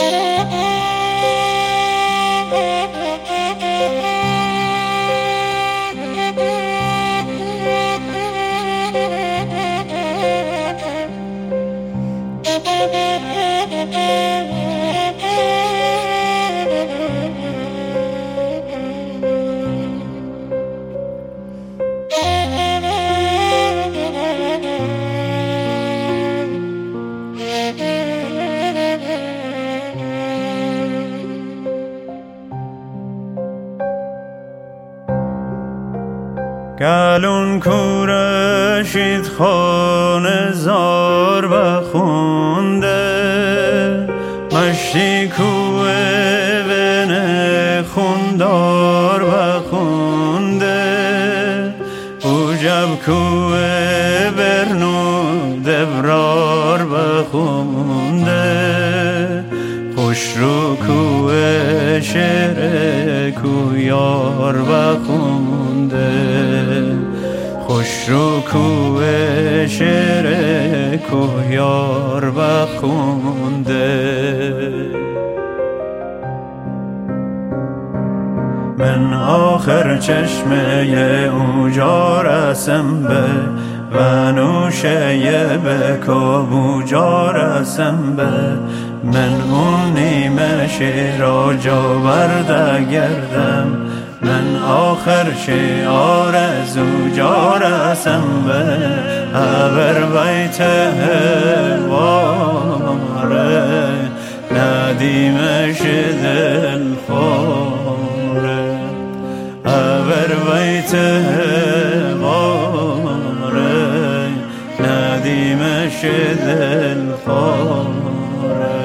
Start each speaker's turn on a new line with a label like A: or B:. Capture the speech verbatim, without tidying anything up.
A: گلون کورشید خانه زار و خونده مشتی کوه بنه خوندار و خونده اوجب کوه برنو دبرار و خونده خوش رو کوه شعر کویار و خونده خوش رو کوه شعر کویار و خونده من آخر چشمه اوجا رسم به و نوشه به کابوجا رسم به من اون نیمه شیرا جا برده گردم من آخر شعار از اوجا رسم به ابر بیت واره ندیمش دل خوره ابر بیت واره ندیمش دل خوره